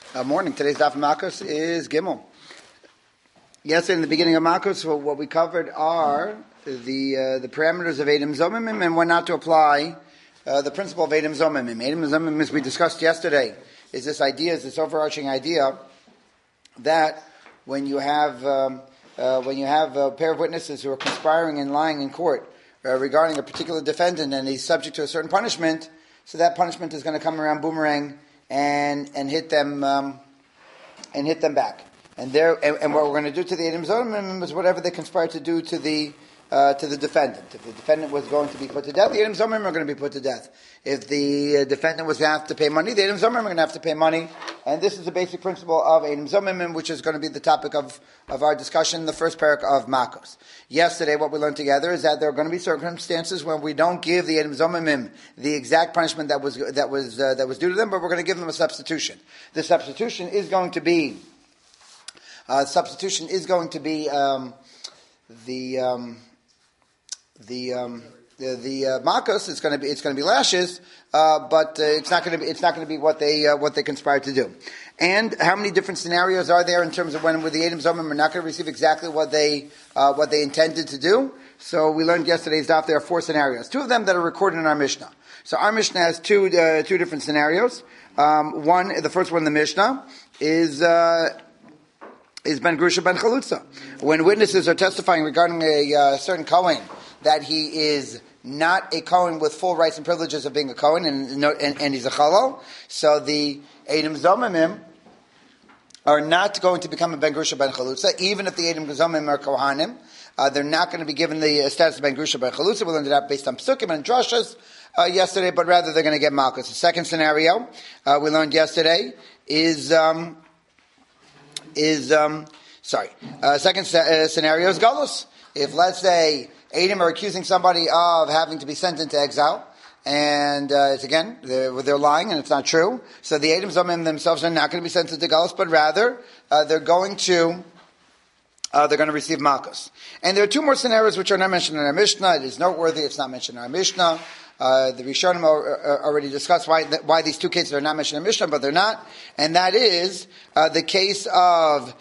Morning. Today's Daf Makos is Gimel. Yesterday, in the beginning of Makos, what we covered are the parameters of Eidim Zomimim and when not to apply the principle of Eidim Zomimim. Eidim Zomimim, as we discussed yesterday, is this overarching idea that when you have a pair of witnesses who are conspiring and lying in court regarding a particular defendant and he's subject to a certain punishment, so that punishment is going to come around boomerang and hit them back. And what we're going to do to the Eidim Zomimim is whatever they conspire to do to the defendant. If the defendant was going to be put to death, the Eidim Zomimim are going to be put to death. If the defendant was going to have to pay money, the Eidim Zomimim are going to have to pay money. And this is the basic principle of Eidim Zomimim, which is going to be the topic of our discussion in the first parak of Makos. Yesterday, what we learned together is that there are going to be circumstances when we don't give the Eidim Zomimim the exact punishment that was due to them, but we're going to give them a substitution. The substitution is going to be the makos. It's going to be lashes, but it's not going to be what they conspired to do. And how many different scenarios are there in terms of when the Eidim Zomimim are not going to receive exactly what they intended to do? So we learned yesterday's daf there are 4 scenarios. 2 of them that are recorded in our Mishnah. So our Mishnah has two different scenarios. The first one in the Mishnah is Ben Grusha Ben Chalutza. When witnesses are testifying regarding a certain Kohen, that he is not a Kohen with full rights and privileges of being a Kohen, and he's a Chalal, so the Eidim Zomimim are not going to become a Ben Grusha Ben Chalutza, even if the Eidim Zomimim are Kohanim. They're not going to be given the status of Ben Grusha Ben Chalutza. We learned that based on Psukim and Drashas yesterday, but rather they're going to get Malchus. The second scenario we learned yesterday second scenario is Galus. If, let's say, Eidim are accusing somebody of having to be sent into exile, and they're lying and it's not true, so the Eidim Zomimim themselves are not going to be sent into Galus, but rather they're going to receive Malchus. And there are 2 more scenarios which are not mentioned in our Mishnah. It is noteworthy; it's not mentioned in our Mishnah. The Rishonim already discussed why these 2 cases are not mentioned in Mishnah, but they're not. And that is the case of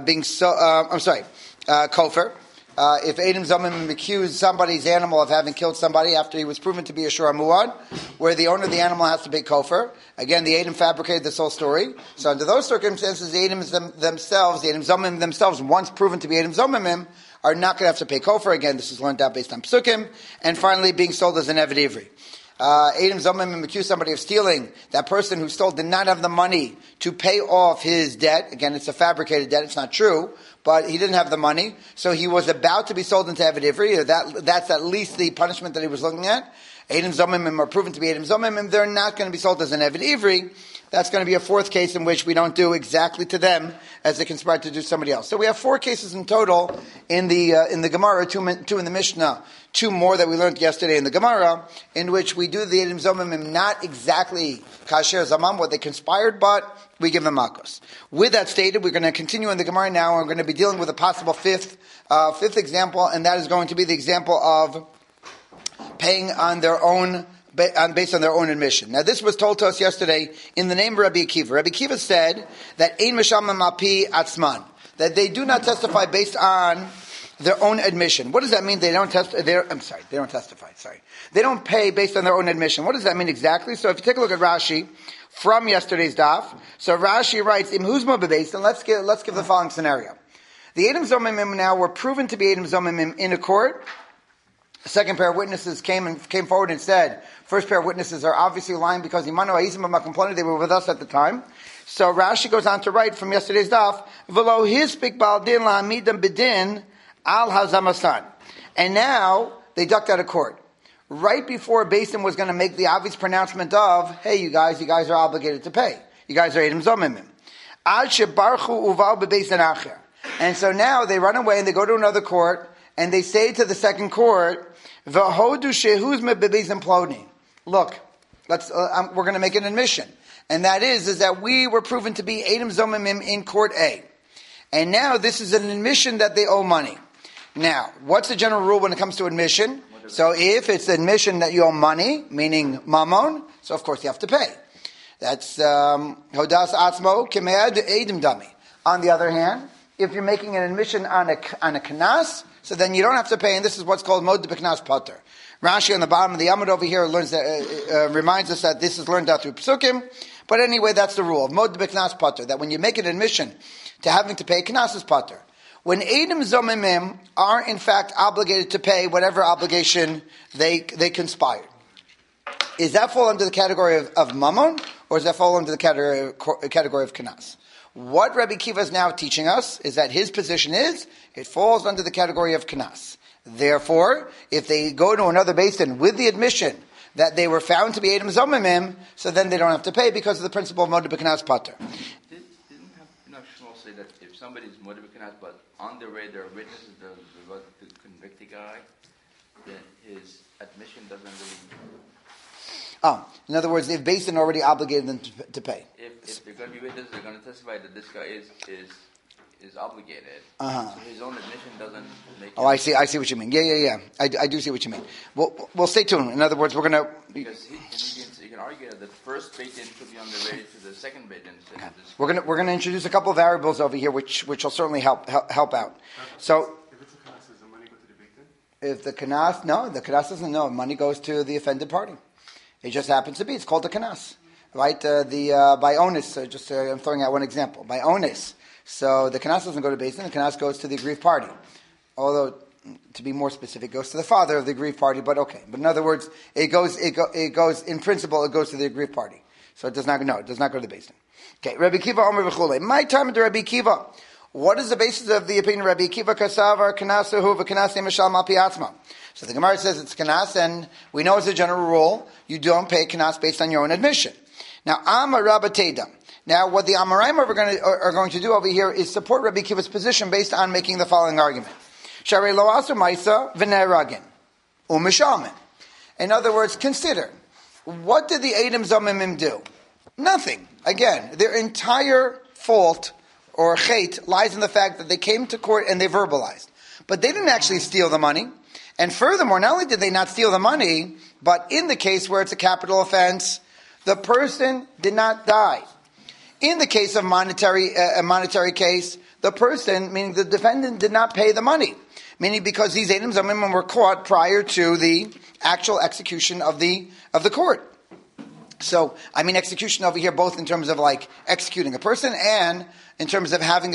Kofar. If Eidim Zomimim accused somebody's animal of having killed somebody after he was proven to be a Shur Muad, where the owner of the animal has to pay Kofar. Again, the Eidim fabricated this whole story. So under those circumstances, the Eidim Zomimim themselves, once proven to be Eidim Zomimim, are not going to have to pay Kofar. Again, this is learned out based on Psukim. And finally, being sold as an Eved Ivri. Eidim Zomimim accused somebody of stealing. That person who stole did not have the money to pay off his debt. Again, it's a fabricated debt. It's not true. But he didn't have the money. So he was about to be sold into Eved Ivri. That's at least the punishment that he was looking at. Eidim Zomimim are proven to be Eidim Zomimim. They're not going to be sold as an Eved Ivri. That's going to be a 4th case in which we don't do exactly to them as they conspired to do somebody else. So we have 4 cases in total in the Gemara, 2 in the Mishnah, 2 more that we learned yesterday in the Gemara, in which we do the Eidim Zomimim not exactly kasher zamam, what they conspired, but we give them makos. With that stated, we're going to continue in the Gemara now, and we're going to be dealing with a possible fifth example, and that is going to be the example of paying on their own, based on their own admission. Now, this was told to us yesterday in the name of Rabbi Akiva. Rabbi Akiva said that ein meshamim api atzman, that they do not testify based on their own admission. What does that mean? They don't testify. They don't pay based on their own admission. What does that mean exactly? So, if you take a look at Rashi from yesterday's daf, so Rashi writes im huzma bebeis, and let's give the following scenario. The Eidim Zomimim now were proven to be Eidim Zomimim in a court. The second pair of witnesses came forward and said, first pair of witnesses are obviously lying because Imanu Aizim Makomplani, they were with us at the time. So Rashi goes on to write from yesterday's daf, V'lo hispik ba'al din la'amidam b'din al hazamasan. And now they ducked out of court. Right before Basin was going to make the obvious pronouncement of, hey, you guys are obligated to pay. You guys are Eidim Zomimim. Ad shebarchu uval bebeisen acher. And so now they run away and they go to another court and they say to the second court, V'hodu shehuzme bebeisen ploni. Look, we're going to make an admission. And that is that we were proven to be Eidim Zomimim in court A. And now this is an admission that they owe money. Now, what's the general rule when it comes to admission? So if it's admission that you owe money, meaning mammon, so of course you have to pay. That's Hodas Atzmo Kemed Eidim Dami. On the other hand, if you're making an admission on a kanas, so then you don't have to pay, and this is what's called Mod B'Knas Pater. Rashi on the bottom of the Amud over here learns that, reminds us that this is learned out through Psukim. But anyway, that's the rule of Mod B'Knas Pater, that when you make an admission to having to pay, kanas is pater. When Eidim Zomimim are in fact obligated to pay whatever obligation they conspired, is that fall under the category of mammon, or does that fall under the category of kanas? What Rabbi Kiva is now teaching us is that his position is, it falls under the category of kanas. Therefore, if they go to another basin with the admission that they were found to be Eidim Zomimim, so then they don't have to pay because of the principle of Mod B'Knas Pater. Didn't Shmuel say that if somebody's Mod B'Knas, but on the way there are witnesses to convict the guy, then his admission doesn't really... In other words, they've basin already obligated them to pay. If they're going to be witnesses, they're going to testify that this guy is obligated. Uh-huh. So his own admission doesn't make. Oh, I see what you mean. Yeah. I do see what you mean. We'll stay tuned. In other words, we're going to because you can argue that the first bait-in should be on the way to the second bait-in. Okay. We're going to introduce a couple of variables over here, which will certainly help out. So. If it's a kanas, does the money go to the bait-in? If the kanas doesn't know. Money goes to the offended party. It just happens to be. It's called a kanas, right? By onus. I'm throwing out one example. By onus. So the kanas doesn't go to basin. The kanas goes to the aggrieved party. Although, to be more specific, goes to the father of the aggrieved party. But okay. But in other words, it goes. In principle, it goes to the aggrieved party. So it does not go to the basin. Okay. Rabbi Kiva Omer v'chulei. My time to Rabbi Kiva. What is the basis of the opinion of Rabbi Kiva? Kasavar kanasahu v'kanas nemashal mal piatzma. So the Gemara says it's kanas, and we know as a general rule, you don't pay kanas based on your own admission. Now, Amar Rabba Teda. Now, what the Amoraim are going to do over here is support Rabbi Kiva's position based on making the following argument. Sharei lo asu ma'isa v'ne'ragin u'mishalmin. In other words, consider, what did the Eidim Zomimim do? Nothing. Again, their entire fault or chait lies in the fact that they came to court and they verbalized. But they didn't actually steal the money. And furthermore, not only did they not steal the money, but in the case where it's a capital offense, the person did not die. In the case of a monetary case, the person, meaning the defendant, did not pay the money. Meaning because these Eidim Zomimim were caught prior to the actual execution of the court. So, I mean execution over here both in terms of like executing a person and in terms of having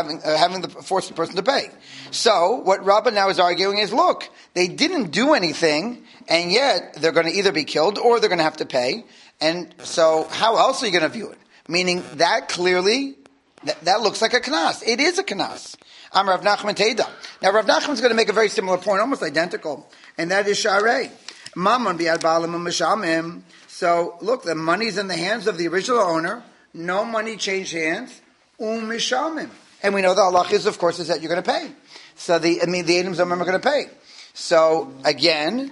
the force the person to pay. So, what Rabbah now is arguing is, look, they didn't do anything, and yet they're going to either be killed or they're going to have to pay. And so, how else are you going to view it? Meaning that clearly, that looks like a kanas. It is a kanas. I'm Rav Nachman Teda. Now, Rav Nachman is going to make a very similar point, almost identical, and that is sharei. Mammon bi'ad ba'alim u'mishamim. So, look, the money's in the hands of the original owner. No money changed hands. U'mishamim. And we know the halach is, of course, is that you're going to pay. So the Eidim Zomimim are going to pay. So again,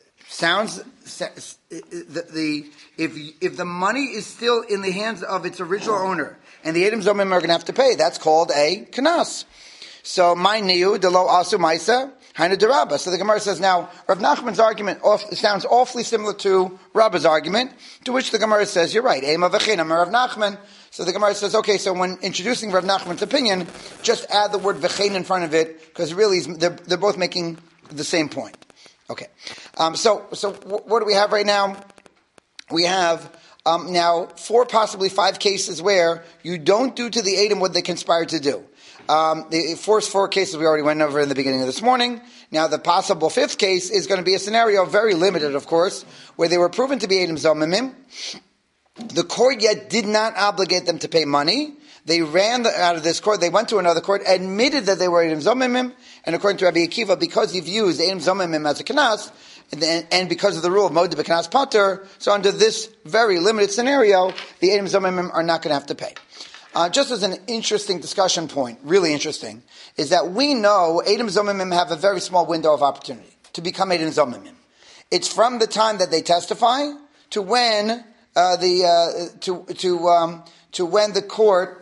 if the money is still in the hands of its original owner and the Eidim Zomimim are going to have to pay, that's called a kanas. So my niu delo asu maisa hainu derabba. So the Gemara says now Rav Nachman's argument sounds awfully similar to Rabbah's argument, to which the Gemara says you're right. Ema v'chinam Rav Nachman. So the Gemara says, okay, so when introducing Rav Nachman's opinion, just add the word v'chein in front of it, because really they're both making the same point. Okay. So what do we have right now? We have now 4, possibly 5 cases where you don't do to the Eidim what they conspired to do. The first 4 cases we already went over in the beginning of this morning. Now the possible 5th case is going to be a scenario, very limited of course, where they were proven to be Eidim Zomimim. The court yet did not obligate them to pay money. They ran out of this court. They went to another court, admitted that they were Eidim Zomimim, and according to Rabbi Akiva, because he views Eidim Zomimim as a kanas, and because of the rule of Mod B'Knas Pater, so under this very limited scenario, the Eidim Zomimim are not going to have to pay. Just as an interesting discussion point, really interesting, is that we know Eidim Zomimim have a very small window of opportunity to become Eidim Zomimim. It's from the time that they testify to when to when the court.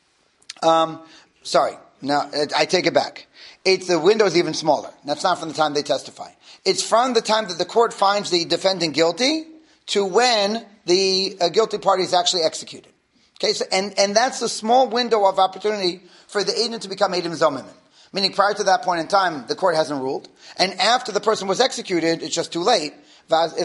I take it back. The window is even smaller. That's not from the time they testify. It's from the time that the court finds the defendant guilty to when the guilty party is actually executed. Okay, so, and that's a small window of opportunity for the Eidim to become Eidim Zomimim. Meaning prior to that point in time, the court hasn't ruled. And after the person was executed, it's just too late. This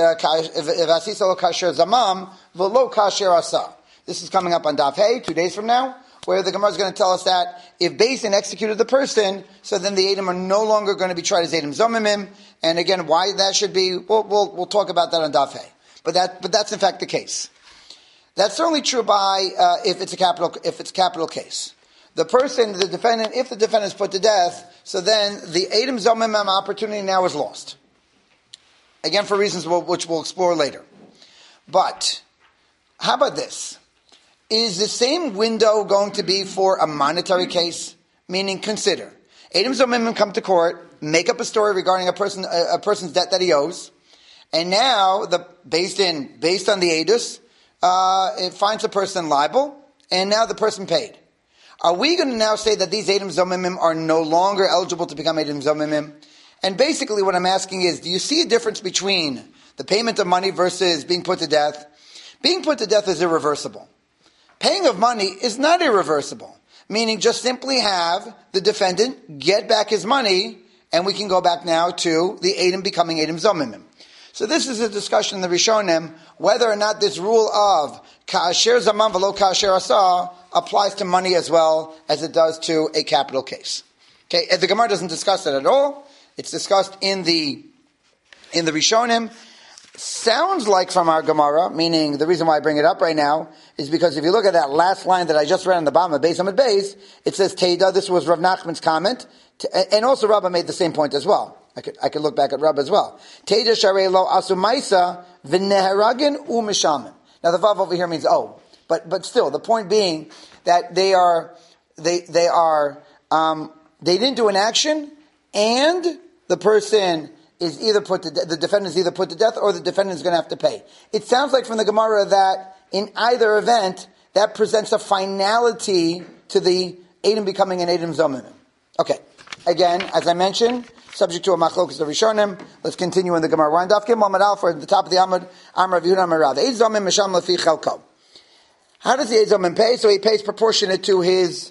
is coming up on Daf Hey, 2 days from now, where the Gemara is going to tell us that if Beis Din executed the person, so then the Eidim are no longer going to be tried as Eidim Zomimim. And again, why that should be, we'll talk about that on Daf Hey. But that's in fact the case. That's certainly true by if it's a capital case. The person, the defendant, if the defendant is put to death, so then the Eidim Zomimim opportunity now is lost. Again, for reasons which we'll explore later. But how about this? Is the same window going to be for a monetary case? Meaning, consider Eidim Zomimim come to court, make up a story regarding a person's debt that he owes, and now based on the Eidus, it finds the person liable, and now the person paid. Are we going to now say that these Eidim Zomimim are no longer eligible to become Eidim Zomimim? And basically what I'm asking is, do you see a difference between the payment of money versus being put to death? Being put to death is irreversible. Paying of money is not irreversible. Meaning just simply have the defendant get back his money, and we can go back now to the Eidim becoming Eidim Zomimim. So this is a discussion in the Rishonim, whether or not this rule of Ka'asher Zaman V'lo Ka'asher Asa applies to money as well as it does to a capital case. Okay, the Gemara doesn't discuss it at all. It's discussed in the Rishonim. Sounds like from our Gemara, meaning the reason why I bring it up right now is because if you look at that last line that I just read on the bottom of Beis Amud Beis, it says Teda. This was Rav Nachman's comment, and also Rabbah made the same point as well. I could look back at Rabbah as well. Teda Sharei Lo Asu Maisa V'Neheragin U'Mishamim. Now the vav over here means but still the point being that they didn't do an action, and the person is either the defendant is either put to death or the defendant is going to have to pay. It sounds like from the Gemara that in either event that presents a finality to the Eidim becoming an Eidim Zomimim. Okay, again, as I mentioned, subject to a machlokas of Rishonim. Let's continue in the Gemara. We're on Daf Gimel Amud Aleph, for the top of the Amud. Amar Rav Yehuda Amar Rav. Eid Zomim Misham Lefi Chelko. How does the Eid Zomim pay? So he pays proportionate to his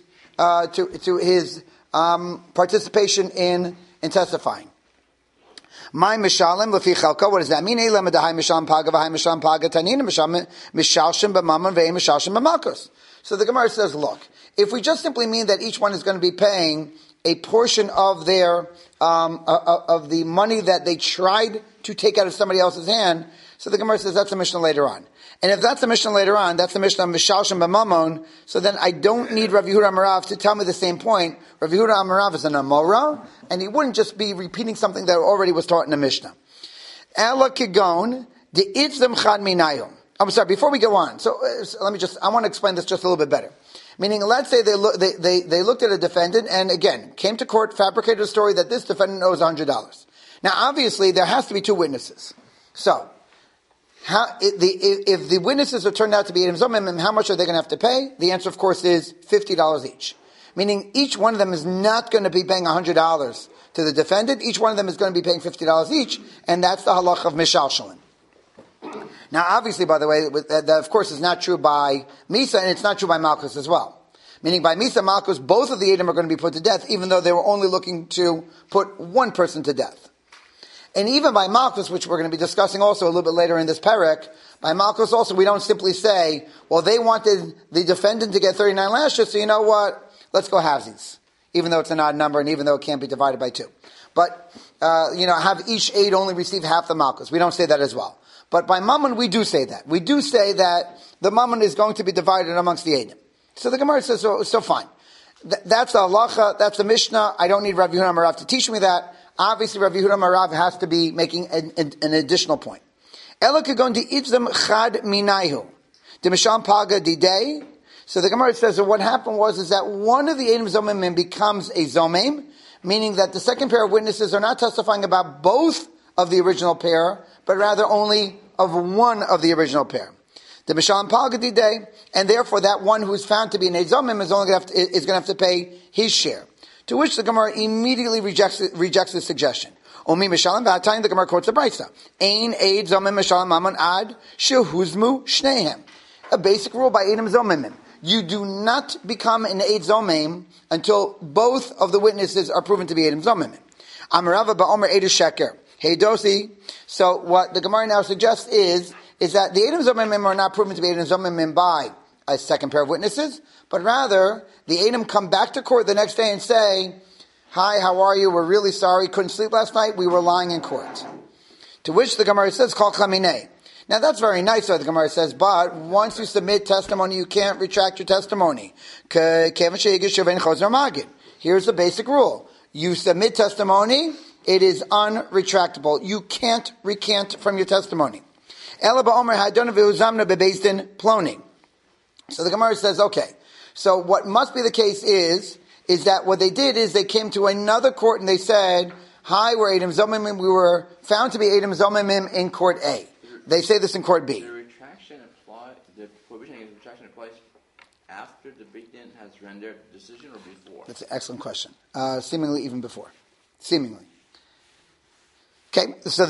participation in testifying. My mishalim lefi chalka. What does that mean? Elam adahai mishalim paga v'hai mishalim paga tanina mishalshim b'mammon ve'im mishalshim b'malchus. So the Gemara says, look, if we just simply mean that each one is going to be paying a portion of their of the money that they tried to take out of somebody else's hand, so the Gemara says that's a Mishnah later on. And if that's the Mishnah later on, that's the Mishnah of Mishalshim b'mammon, so then I don't need Rav Yehuda Amarav to tell me the same point. Rav Yehuda Amarav is an Amora, and he wouldn't just be repeating something that already was taught in the Mishnah. Ela kigon de itzem chad minayom. I'm sorry, before we go on, so I want to explain this just a little bit better. Meaning, let's say they looked at a defendant and again, came to court, fabricated a story that this defendant owes $100. Now obviously there has to be two witnesses. So, if the witnesses are turned out to be Eidim Zomimim, how much are they going to have to pay? The answer, of course, is $50 each. Meaning, each one of them is not going to be paying $100 to the defendant. Each one of them is going to be paying $50 each, and that's the halach of Mishal Shalim. Now, obviously, by the way, that of course is not true by Misa, and it's not true by Malchus as well. Meaning, by Misa and Malchus, both of the Eidim are going to be put to death, even though they were only looking to put one person to death. And even by Malchus, which we're going to be discussing also a little bit later in this parak, by Malchus also we don't simply say, well, they wanted the defendant to get 39 lashes, so you know what, let's go halvesies. Even though it's an odd number and even though it can't be divided by 2. But, have each aid only receive half the Malchus. We don't say that as well. But by Mammon we do say that. We do say that the Mammon is going to be divided amongst the Eidim. So the Gemara says, so fine. That's the halacha, that's the Mishnah, I don't need Rav Yehuda Amarav to teach me that. Obviously, Rav Yehuda Amarav has to be making an additional point. Ela kagon di itzem chad minayhu, de misham paga didei. So the Gemara says that what happened is that one of the Eidim Zomimim becomes a Zomim, meaning that the second pair of witnesses are not testifying about both of the original pair, but rather only of one of the original pair. The misham paga didei, and therefore that one who is found to be an Eidim Zomim is going to have to pay his share. To which the Gemara immediately rejects this suggestion. Omi Mishalim V'Atayin, the Gemara quotes the Brisa. Ein Eid Zomim Mishalim Mammon Ad Shehuzmu Shnehem. A basic rule by Eidim Zomimim. You do not become an Eid Zomim until both of the witnesses are proven to be Eidim Zomimim. Amarava Ba'omer Eid Sheker. Hey Dosi. So what the Gemara now suggests is that the Eidim Zomimim are not proven to be Eidim Zomimim by a second pair of witnesses, but rather the Eidim come back to court the next day and say, hi, how are you? We're really sorry. Couldn't sleep last night. We were lying in court. To which the Gemara says, Kol Chaminei. Now that's very nice, the Gemara says, but once you submit testimony, you can't retract your testimony. Here's the basic rule. You submit testimony, it is unretractable. You can't recant from your testimony. So the Gemara says, okay, so what must be the case is that what they did is they came to another court and they said, hi, we're Eidim Zomimim, we were found to be Eidim Zomimim in court A. They say this in court B. The prohibition against retraction applies after the Beit Din has rendered the decision or before? That's an excellent question. Seemingly even before. Seemingly. Okay, so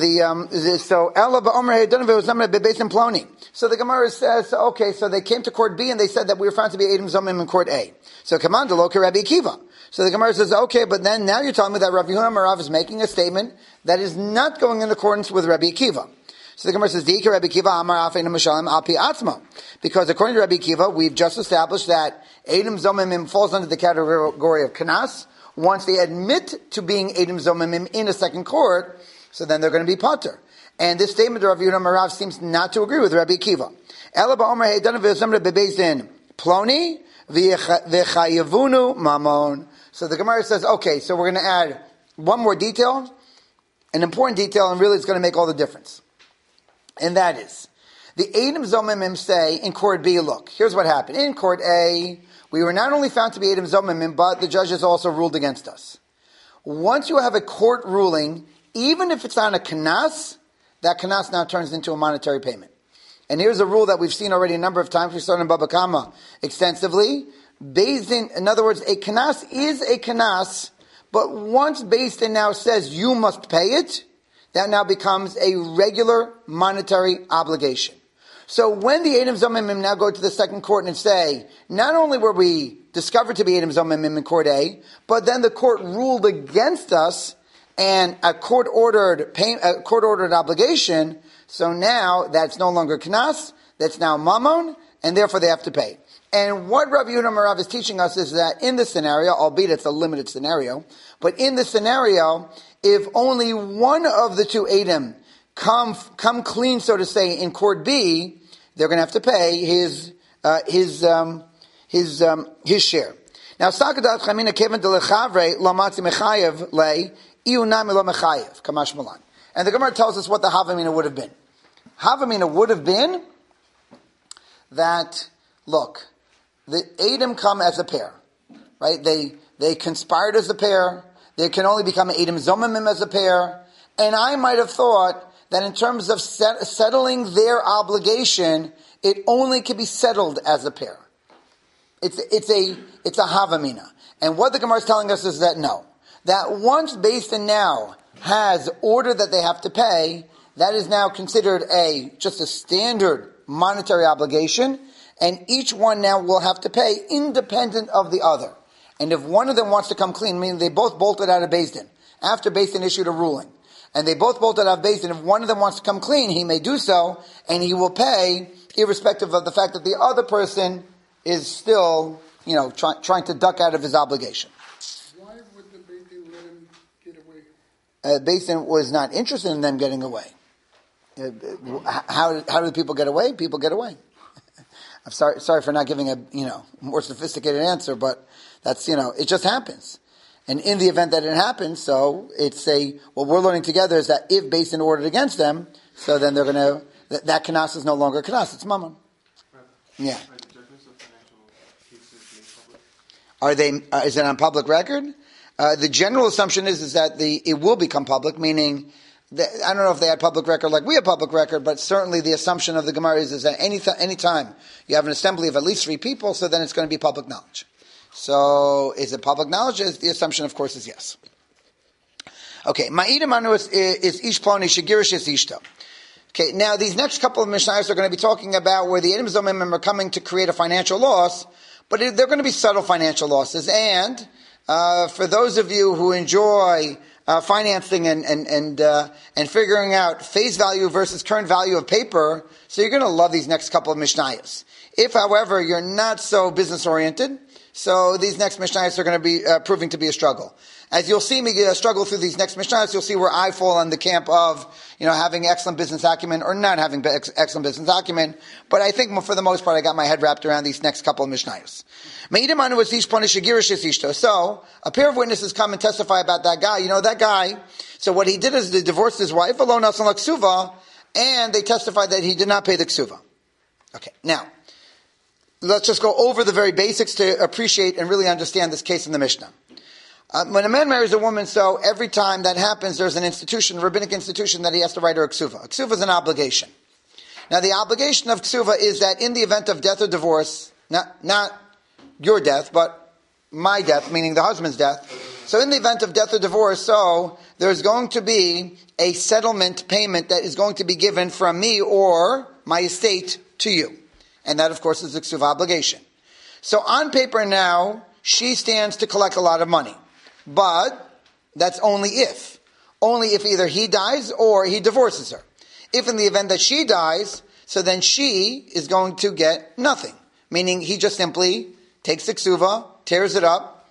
So the Gemara says, okay, so they came to court B and they said that we were found to be Eidim Zomim in court A. So Kamanda Loka Rabbi Akiva. So the Gemara says, okay, but then now you're telling me that Rav Yehuda Marav is making a statement that is not going in accordance with Rabbi Akiva. So the Gemara says, Dika Rabbi Akiva Amar Afein Mishalim Api Atzma. Because according to Rabbi Akiva, we've just established that Eidim Zomimim falls under the category of Kanas. Once they admit to being Eidim Zomimim in a second court, so then they're going to be Pater. And this statement of Rav Yehuda Marav seems not to agree with Rabbi Akiva. Ela ba'omer he'edan v'yosamra bebezdin ploni v'chayavunu mamon. So the Gemara says, okay, so we're going to add one more detail, an important detail, and really it's going to make all the difference. And that is, the Eidim Zomimim say in court B, look, here's what happened. In court A, we were not only found to be Eidim Zomimim, but the judges also ruled against us. Once you have a court ruling, even if it's on a kanas, that kanas now turns into a monetary payment. And here's a rule that we've seen already a number of times. We saw it in Baba Kama extensively. In other words, a kanas is a kanas, but once Beis Din now says you must pay it, that now becomes a regular monetary obligation. So when the Eidim Zomimim now go to the second court and say, not only were we discovered to be Eidim Zomimim in court A, but then the court ruled against us, and a court-ordered obligation, so now that's no longer knas, that's now mammon, and therefore they have to pay. And what Rav Yehuda Marav is teaching us is that in this scenario, albeit it's a limited scenario, but in this scenario, if only one of the two Eidim come clean, so to say, in court B, they're going to have to pay his share. Now, Sakadat Chamina Kevin de Lechavre Lamatzi Mechayev Le. And the Gemara tells us what the Havamina would have been. Havamina would have been that, look, the Eidim come as a pair, right? They conspired as a pair. They can only become Eidim Zomimim as a pair. And I might have thought that in terms of settling their obligation, it only can be settled as a pair. It's a Havamina. And what the Gemara is telling us is that no. That once Beis Din now has ordered that they have to pay, that is now considered just a standard monetary obligation, and each one now will have to pay independent of the other. And if one of them wants to come clean, meaning they both bolted out of Beis Din, after Beis Din issued a ruling, and they both bolted out of Beis Din, if one of them wants to come clean, he may do so, and he will pay, irrespective of the fact that the other person is still, trying to duck out of his obligation. Beis Din was not interested in them getting away. How do people get away? People get away. I'm sorry for not giving a more sophisticated answer, but that's it just happens. And in the event that it happens, so it's what we're learning together is that if Beis Din ordered against them, so then they're going to that kanas is no longer kanas, it's mammon. Yeah. Are they? Is it on public record? The general assumption is that it will become public, meaning that, I don't know if they had public record like we have public record, but certainly the assumption of the Gemara is that any time you have an assembly of at least 3 people, so then it's going to be public knowledge. So is it public knowledge? The assumption, of course, is yes. Okay, Ma'ida Manu is Ish Ploni Shigirish is Ishto. Okay, now these next couple of Mishnayos are going to be talking about where the Eidim Zomim are coming to create a financial loss, but they're going to be subtle financial losses. And for those of you who enjoy financing and figuring out face value versus current value of paper, so you're going to love these next couple of Mishnayos. If, however, you're not so business oriented, so these next Mishnayos are going to be proving to be a struggle. As you'll see me struggle through these next Mishnayos, you'll see where I fall on the camp of, having excellent business acumen or not having excellent business acumen. But I think for the most part, I got my head wrapped around these next couple of Mishnayos. So, a pair of witnesses come and testify about that guy. That guy, so what he did is he divorced his wife, alone as ksuva, and they testified that he did not pay the ksuva. Okay, now, let's just go over the very basics to appreciate and really understand this case in the Mishnah. When a man marries a woman, so every time that happens, there's an institution, a rabbinic institution, that he has to write her a ksuva. A ksuva is an obligation. Now, the obligation of ksuva is that in the event of death or divorce, not your death, but my death, meaning the husband's death. So in the event of death or divorce, so there's going to be a settlement payment that is going to be given from me or my estate to you. And that, of course, is the ksuva obligation. So on paper now, she stands to collect a lot of money. But that's only if either he dies or he divorces her. If in the event that she dies, so then she is going to get nothing. Meaning he just simply takes the ksuva, tears it up,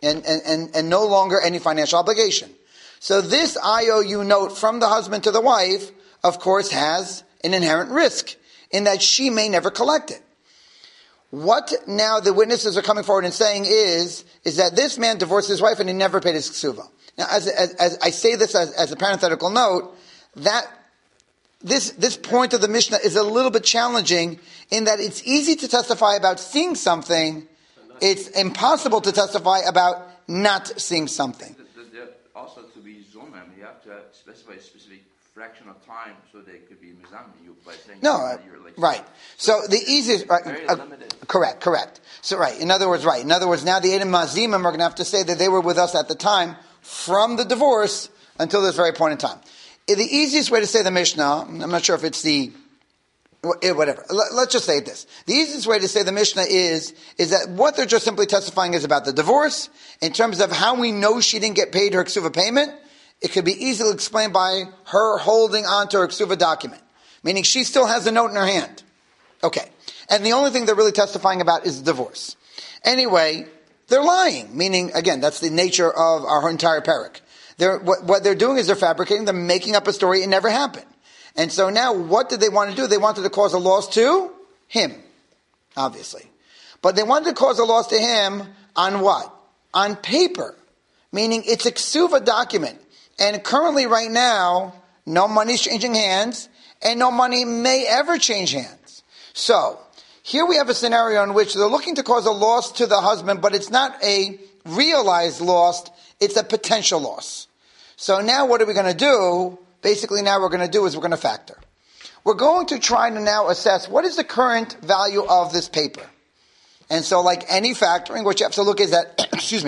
and no longer any financial obligation. So this IOU note from the husband to the wife, of course, has an inherent risk in that she may never collect it. What now the witnesses are coming forward and saying is that this man divorced his wife and he never paid his ksuva. Now, as I say this as a parenthetical note, that this point of the Mishnah is a little bit challenging in that it's easy to testify about seeing something. It's impossible to testify about not seeing something. Also, to be zomem, you have to specify a specific fraction of time so they could be mizam you by saying right. So the easiest, very limited. Correct. So right. In other words, now the Eidim Mazimim are going to have to say that they were with us at the time from the divorce until this very point in time. The easiest way to say the Mishnah, I'm not sure if it's whatever. Let's just say this. The easiest way to say the Mishnah is that what they're just simply testifying is about the divorce. In terms of how we know she didn't get paid her ksuva payment, it could be easily explained by her holding on to her ksuva document. Meaning she still has a note in her hand. Okay. And the only thing they're really testifying about is the divorce. Anyway, they're lying. Meaning, again, that's the nature of our entire parak. What they're doing is they're fabricating, they're making up a story, it never happened. And so now, what did they want to do? They wanted to cause a loss to him, obviously. But they wanted to cause a loss to him on what? On paper. Meaning, it's a ksuva document. And currently, right now, no money's changing hands, and no money may ever change hands. So, here we have a scenario in which they're looking to cause a loss to the husband, but it's not a realized loss, it's a potential loss. So now what are we going to do? Basically now what we're going to do is we're going to factor. We're going to try to now assess what is the current value of this paper. And so like any factoring, what you have to look is that,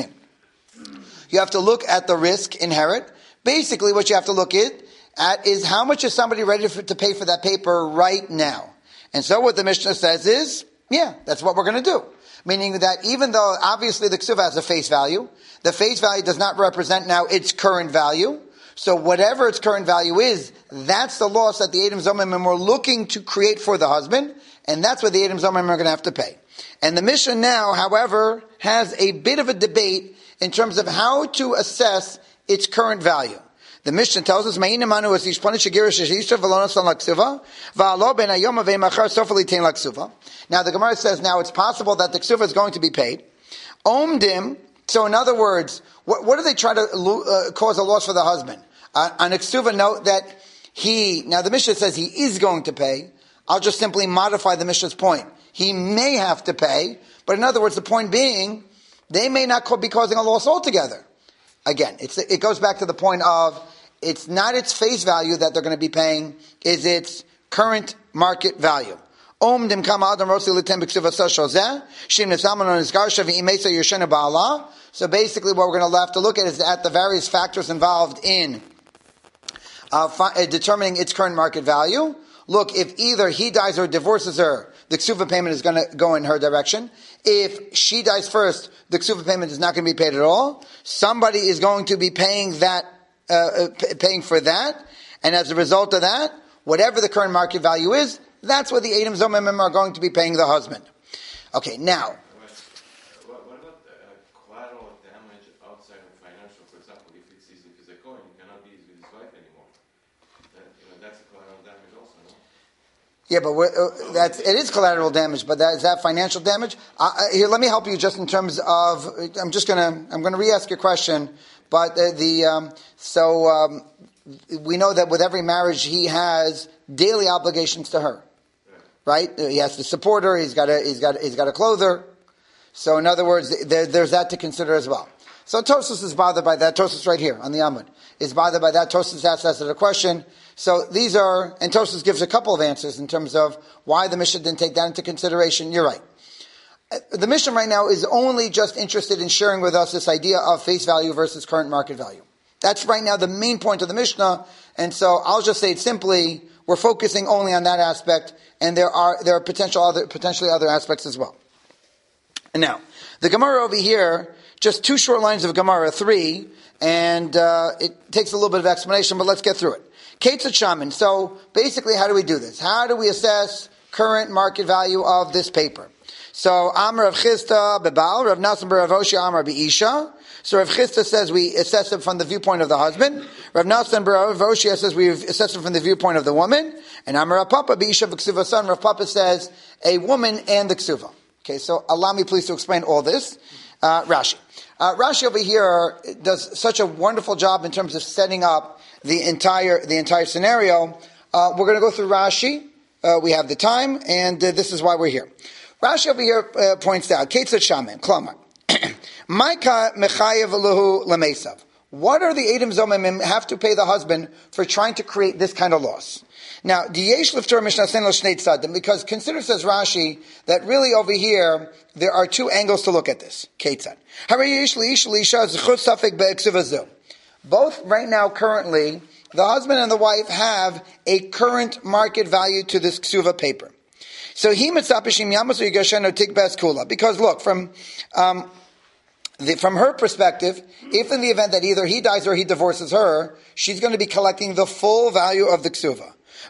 you have to look at the risk inherent. Basically what you have to look at is how much is somebody ready to pay for that paper right now. And so what the Mishnah says is, that's what we're going to do. Meaning that even though obviously the ksuva has a face value, the face value does not represent now its current value. So whatever its current value is, that's the loss that the Eidim Zomim were looking to create for the husband, and that's what the Eidim Zomim are going to have to pay. And the Mishnah now, however, has a bit of a debate in terms of how to assess its current value. The Mishnah tells us, now the Gemara says now it's possible that the ksuva is going to be paid. Omdim, so in other words, what do they try to cause a loss for the husband? On a ksuva note that now the Mishnah says he is going to pay. I'll just simply modify the Mishnah's point. He may have to pay, but in other words, the point being, they may not be causing a loss altogether. Again, it goes back to the point of, it's not its face value that they're going to be paying, is its current market value. So basically what we're going to have to look at is at the various factors involved in determining its current market value. Look, if either he dies or divorces her, the ksuva payment is going to go in her direction. If she dies first, the ksuva payment is not going to be paid at all. Somebody is going to be paying that, paying for that, and as a result of that, whatever the current market value is, that's what the Eidim Zomimim are going to be paying the husband. Okay, now. What about collateral damage outside of financial? For example, if he's a Kohen, he cannot be with his wife anymore. That's a collateral damage also, no? Yeah, but it is collateral damage, but is that financial damage? Here, let me help you just in terms of, I'm going to re-ask your question, but we know that with every marriage he has daily obligations to her. Right? He has to support her, he's got to clothe her. So in other words, there's that to consider as well. So Tosfos is bothered by that. Tosfos right here on the Amud is bothered by that. Tosfos asks a question. So these are, and Tosfos gives a couple of answers in terms of why the Mishnah didn't take that into consideration. You're right. The Mishnah right now is only just interested in sharing with us this idea of face value versus current market value. That's right now the main point of the Mishnah. And so I'll just say it simply, we're focusing only on that aspect, and there are potentially other aspects as well. And now, the Gemara over here, just 2 short lines of Gemara, 3, and it takes a little bit of explanation, but let's get through it. Ketzat Shaman. So basically, how do we do this? How do we assess current market value of this paper? So Amar Rav Chisda Bebal, Rav Nasan Bar Rav Hoshia Amar Be'isha. So Rav Chisda says we assess it from the viewpoint of the husband. Rav Nasan Bar Rav Hoshia says we assess it from the viewpoint of the woman. And Amar Rav Papa Be'isha V'Ksuva Son. Rav Papa says a woman and the Ksuva. Okay, so allow me please to explain all this. Rashi. Rashi over here does such a wonderful job in terms of setting up the entire scenario. We're going to go through Rashi. We have the time, and this is why we're here. Rashi over here points out, Ketzat Shaman, Klomar. Maika mechayev lahu lamesav. What are the Eidim Zomimim have to pay the husband for trying to create this kind of loss? Now, diyesh liftor mishnasen lo shnei tzadim, because consider, says Rashi, that really over here there are 2 angles to look at this. Ketzat. Harayesh liish liisha zechut safek be'eksuvazu. Both right now, currently, the husband and the wife have a current market value to this ksuva paper. So he mitzapishim yamasu yigasheno tikbas kula. Because look, from her perspective, if in the event that either he dies or he divorces her, she's going to be collecting the full value of the ksuva.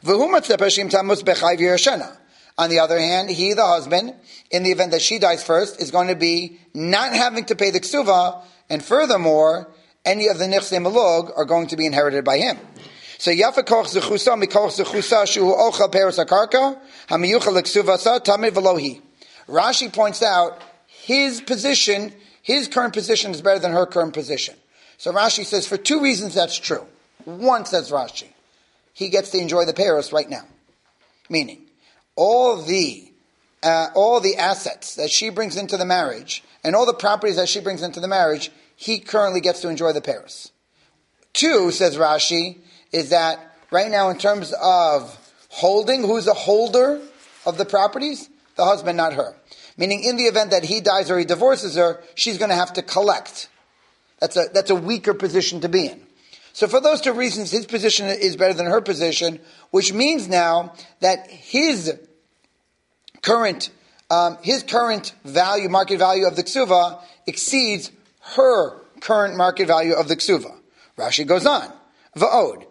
On the other hand, he, the husband, in the event that she dies first, is going to be not having to pay the ksuva, and furthermore, any of the nichsei malug are going to be inherited by him. So yafa koch zechusa mikoch zechusa shu ochel peres akarka hamiyuchel ksuvasa tamid velohi. Rashi points out his current position is better than her current position. So Rashi says for 2 reasons that's true. One, says Rashi, he gets to enjoy the peres right now, meaning all the assets that she brings into the marriage and all the properties that she brings into the marriage, he currently gets to enjoy the peres. 2, says Rashi, is that right now in terms of holding, who's the holder of the properties? The husband, not her. Meaning in the event that he dies or he divorces her, she's going to have to collect. That's a weaker position to be in. So for those 2 reasons, his position is better than her position, which means now that his current value, market value of the ksuva exceeds her current market value of the ksuva. Rashi goes on. Va'od.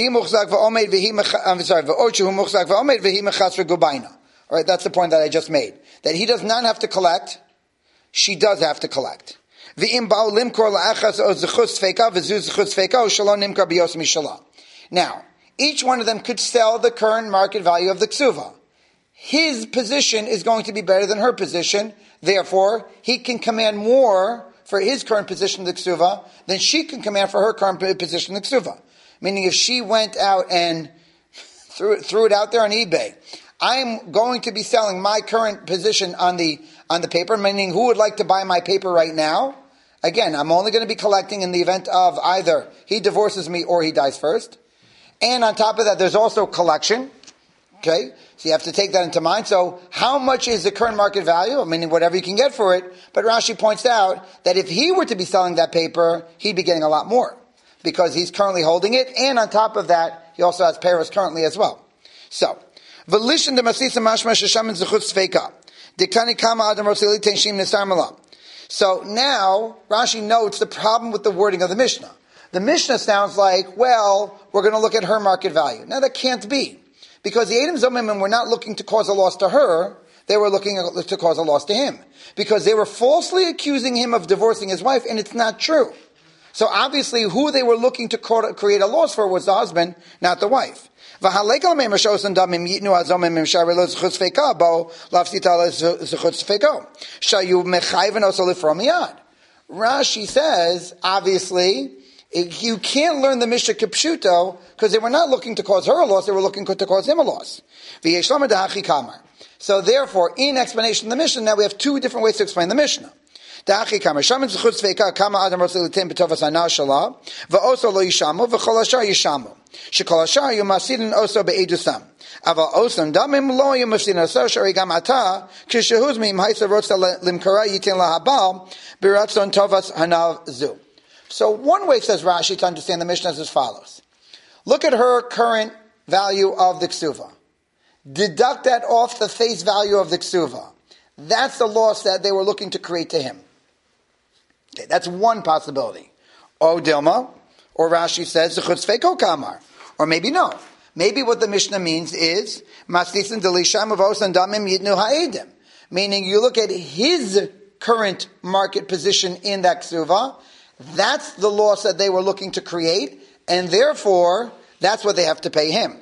All right, that's the point that I just made. That he does not have to collect, she does have to collect. Now, each one of them could sell the current market value of the ksuva. His position is going to be better than her position, therefore, he can command more for his current position in the ksuva than she can command for her current position in the ksuva. Meaning if she went out and threw it out there on eBay, I'm going to be selling my current position on the paper, meaning who would like to buy my paper right now? Again, I'm only going to be collecting in the event of either he divorces me or he dies first. And on top of that, there's also collection. Okay? So you have to take that into mind. So how much is the current market value? Meaning whatever you can get for it. But Rashi points out that if he were to be selling that paper, he'd be getting a lot more. Because he's currently holding it. And on top of that, he also has payros currently as well. So, V'lishin de masisa mashma sheshamin zechut tzveika. Diktani kama adam rosili tenshim nesar malam. So now, Rashi notes the problem with the wording of the Mishnah. The Mishnah sounds like, well, we're going to look at her market value. Now that can't be. Because the Edom Zomimim were not looking to cause a loss to her, they were looking to cause a loss to him. Because they were falsely accusing him of divorcing his wife, and it's not true. So obviously, who they were looking to create a loss for was the husband, not the wife. Rashi says, obviously, you can't learn the Mishnah Kipshuto because they were not looking to cause her a loss, they were looking to cause him a loss. So therefore, in explanation of the Mishnah, now we have two different ways to explain the Mishnah. So one way, says Rashi, to understand the Mishnah is as follows. Look at her current value of the ksuva. Deduct that off the face value of the ksuva. That's the loss that they were looking to create to him. Okay, that's one possibility. O Dilma, or Rashi says, Zechutz Feiko Kamar. Or maybe no. Maybe what the Mishnah means is, Maslisin Delisham of Osan Damim Yitnu Ha'edim. Meaning you look at his current market position in that ksuva, that's the loss that they were looking to create, and therefore, that's what they have to pay him.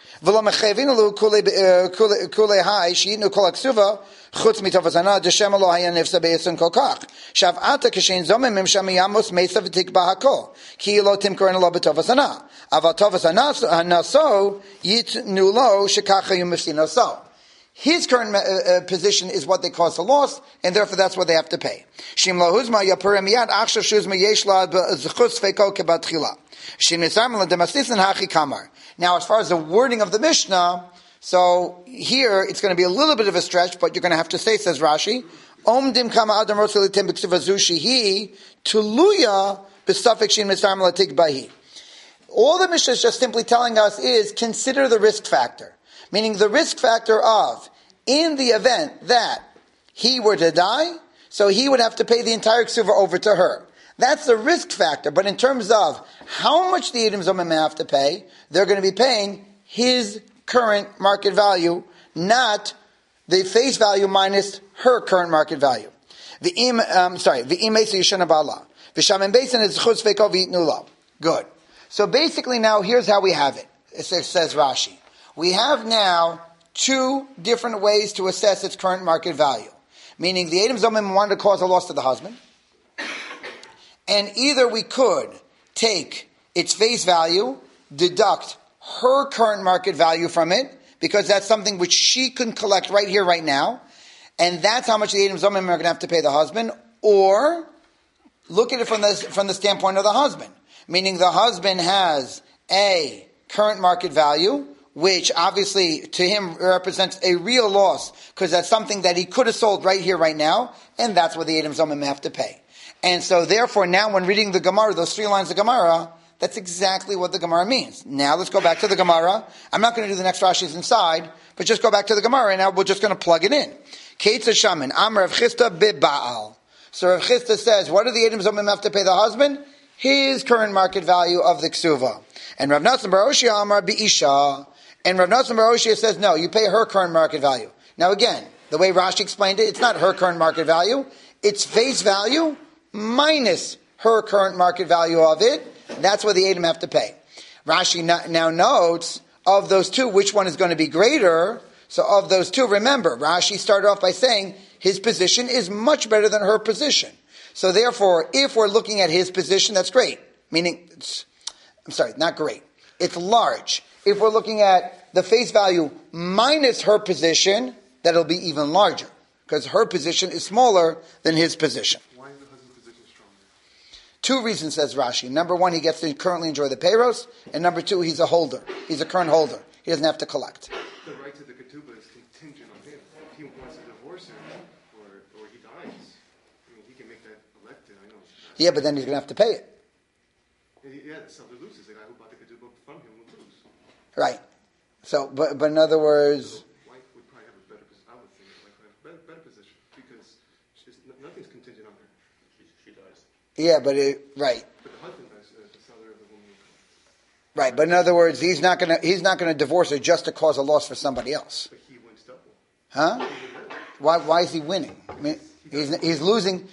חוץ מתופסנה, דשם לא היה נפסה בעצם כל כך. שעבעתה כשאין זומם שם ימוס מסה ותקבע הכל, כי לא תמכרנו לו בתופסנה. אבל תופסנה נשוא יתנו לו שככה היו מפסינו. So, his current position is what they cause the loss, and therefore that's what they have to pay. Shim lo huzma yapura miyad achshav shuzma yesh la zechutz feiko kebatchila. Shim nisam la demasisin hachi kamar. Now, as far as the wording of the Mishnah, so here it's going to be a little bit of a stretch, but you're going to have to say, says Rashi, Omdim kama adam roselitim b'ksivazu shihi tuluya b'safek shin mitzarm latik bahi. All the Mishnah is just simply telling us is consider the risk factor, meaning the risk factor of in the event that he were to die, so he would have to pay the entire ksuva over to her. That's the risk factor. But in terms of how much the Edom Zomim have to pay, they're going to be paying his current market value, not the face value minus her current market value. Good. So basically now here's how we have it. It says Rashi. We have now two different ways to assess its current market value. Meaning the Edom Zomim wanted to cause a loss to the husband. And either we could take its face value, deduct her current market value from it, because that's something which she can collect right here, right now, and that's how much the Edom Zomim are going to have to pay the husband, or look at it from the standpoint of the husband, meaning the husband has a current market value, which obviously to him represents a real loss, because that's something that he could have sold right here, right now, and that's what the Edom Zomim have to pay. And so therefore now when reading the Gemara, those 3 lines of Gemara, that's exactly what the Gemara means. Now let's go back to the Gemara. I'm not going to do the next Rashi's inside, but just go back to the Gemara and now we're just going to plug it in. Keitza Shaman, Amr Rav Chisda Biba'al. So Rav Chisda says, what do the Edom Zomim have to pay the husband? His current market value of the ksuva. And Rav Natsan Bar Oshia Amar Bi'isha. And Rav Natsan Bar Oshia says, no, you pay her current market value. Now again, the way Rashi explained it, it's not her current market value. It's face value minus her current market value of it. That's what the Edom have to pay. Rashi now notes, of those two, which one is going to be greater? So of those two, remember, Rashi started off by saying his position is much better than her position. So therefore, if we're looking at his position, that's great. Meaning, not great. It's large. If we're looking at the face value minus her position, that'll be even larger. Because her position is smaller than his position. Why is the husband's position stronger? 2 reasons, says Rashi. Number 1, he gets to currently enjoy the payros. And number 2, he's a holder. He's a current holder. He doesn't have to collect. the right to the ketubah is contingent on him. If he wants to divorce her or he dies, I mean, he can make that elected. I know. Yeah, but then he's going to have to pay it. Yeah, the seller loses. The guy who bought the ketubah from him will lose. Right. So, but in other words, The wife would probably have a better position. I would think the wife would have a better position because nothing's contingent on her. She dies. yeah, but right. But the husband dies, the seller of the woman. Right, but in other words, he's not gonna divorce her just to cause a loss for somebody else, But he wins double. huh? Why is he winning? I mean, he's losing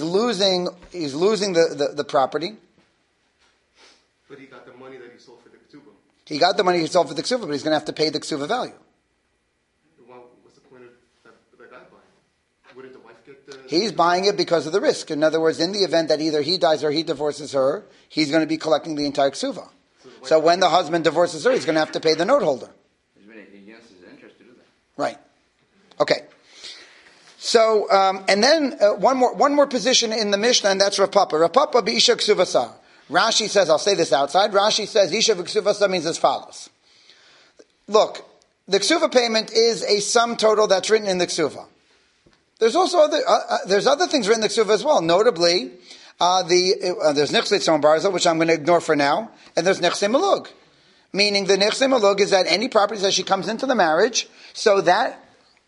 the property. But he got the money that he sold for the ketubah. He got the money he sold for the ksuva, but he's going to have to pay the ksuva value. What's the point of that guy buying? Wouldn't the wife get the... He's buying it because of the risk. In other words, in the event that either he dies or he divorces her, he's going to be collecting the entire ksuva. So when the husband divorces her, he's going to have to pay the note holder. He's been against his interest to do that. Right. Okay. So, and then one more position in the Mishnah, and that's Rav Papa. Rav Papa b'isha ksuvasa. Rashi says, I'll say this outside, Rashi says, isha v'ksuvasa means as follows. Look, the ksuva payment is a sum total that's written in the ksuva. There's also other things written in the ksuva as well. Notably, there's nechsei tzon barzel, which I'm going to ignore for now, and there's nechsei malug. Meaning the nechsei malug is that any property that she comes into the marriage, so that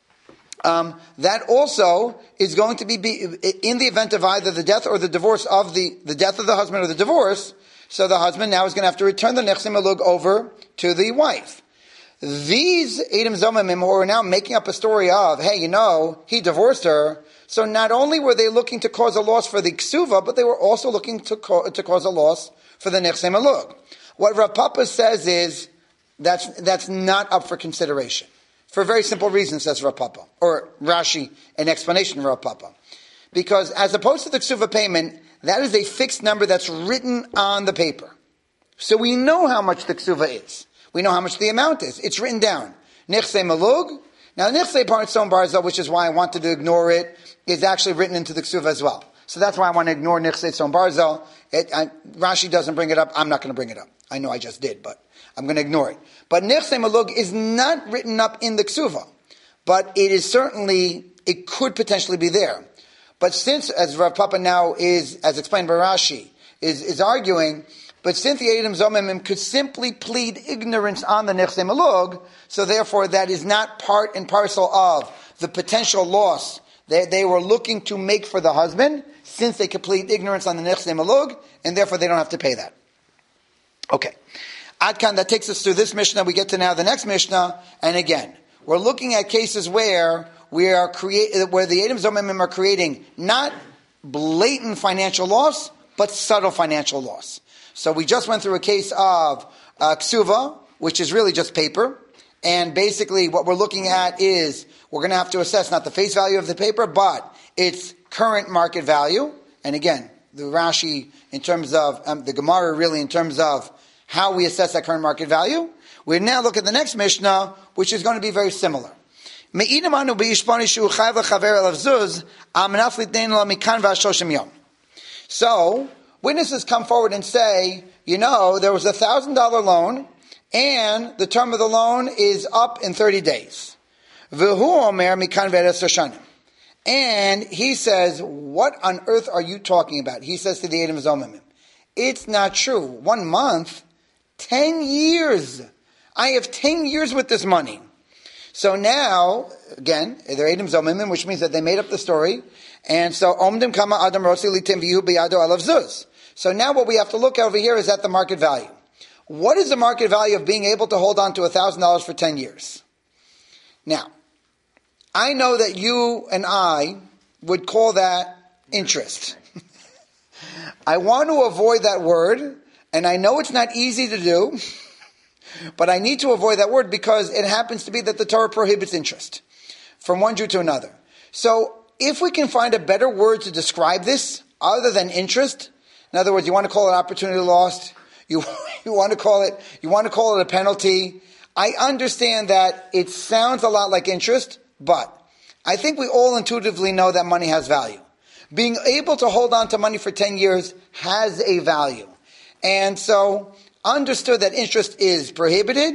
also is going to be in the event of either the death or the divorce of the death of the husband or the divorce. So the husband now is going to have to return the nechsei malug over to the wife. These Edom Zomimim who are now making up a story of, hey, he divorced her. So not only were they looking to cause a loss for the ksuva, but they were also looking to cause a loss for the nechsei malug. What Rav Papa says is that's not up for consideration. For very simple reasons, says Rav Papa. Or Rashi, an explanation of Rav Papa. Because as opposed to the ksuva payment, that is a fixed number that's written on the paper. So we know how much the ksuva is. We know how much the amount is. It's written down. Nechsei malug. Now, nechsei tzon barzel, which is why I wanted to ignore it, is actually written into the ksuva as well. So that's why I want to ignore nechsei tzon barzel. Rashi doesn't bring it up. I'm not going to bring it up. I know I just did, but I'm going to ignore it. But nechsei malug is not written up in the ksuva, but it is certainly, it could potentially be there. But since, as Rav Papa now is, as explained by Rashi, is arguing, but since the Edom Zomimim could simply plead ignorance on the nechsei malug, so therefore that is not part and parcel of the potential loss that they were looking to make for the husband, since they could plead ignorance on the nechsei malug, and therefore they don't have to pay that. Okay. Adkan, that takes us through this Mishnah. We get to now the next Mishnah, and again, we're looking at cases where where the Edom Zomimim are creating not blatant financial loss, but subtle financial loss. So we just went through a case of ksuva, which is really just paper, and basically what we're looking at is we're going to have to assess not the face value of the paper, but its current market value. And again, the Rashi in terms of the Gemara really in terms of how we assess that current market value. We now look at the next Mishnah, which is going to be very similar. So, witnesses come forward and say, there was $1,000 loan, and the term of the loan is up in 30 days. And he says, what on earth are you talking about? He says to the Edom Zomimim, it's not true. 1 month, 10 years. I have 10 years with this money. So now, again, they're Edom Zomimim, which means that they made up the story. And so, Omdim Kama Adam Rosi Litim Vihu Biyado Alav Zuz. So now what we have to look over here is at the market value. What is the market value of being able to hold on to $1,000 for 10 years? Now, I know that you and I would call that interest. I want to avoid that word, and I know it's not easy to do, but I need to avoid that word because it happens to be that the Torah prohibits interest from one Jew to another. So if we can find a better word to describe this other than interest, in other words, you want to call it opportunity lost, you want to call it a penalty. I understand that it sounds a lot like interest, but I think we all intuitively know that money has value. Being able to hold on to money for 10 years has a value. And so, understood that interest is prohibited,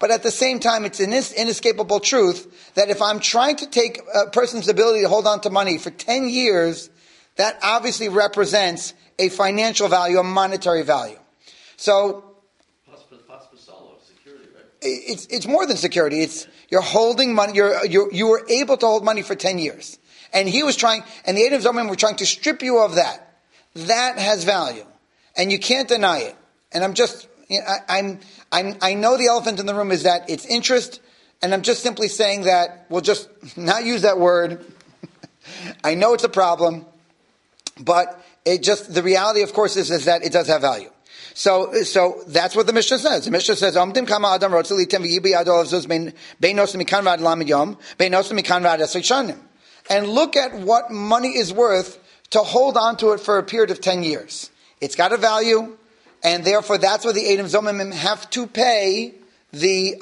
but at the same time, it's an inescapable truth that if I'm trying to take a person's ability to hold on to money for 10 years, that obviously represents a financial value, a monetary value. So, security, right? It's more than security. It's you're holding money. You were able to hold money for 10 years, and he was trying. And the Eidim Zomim were trying to strip you of that. That has value, and you can't deny it. And I'm just, I know the elephant in the room is that it's interest, and I'm just simply saying that we'll just not use that word. I know it's a problem, but the reality, of course, is that it does have value. So that's what the Mishnah says. The Mishnah says, "Omdim kama adam rotze litem v'yibi adol avzuz beinos mikan rad lamed yom beinos mikan rad esrei shanim." And look at what money is worth to hold on to it for a period of 10 years. It's got a value, and therefore that's what the Eidim Zomim have to pay the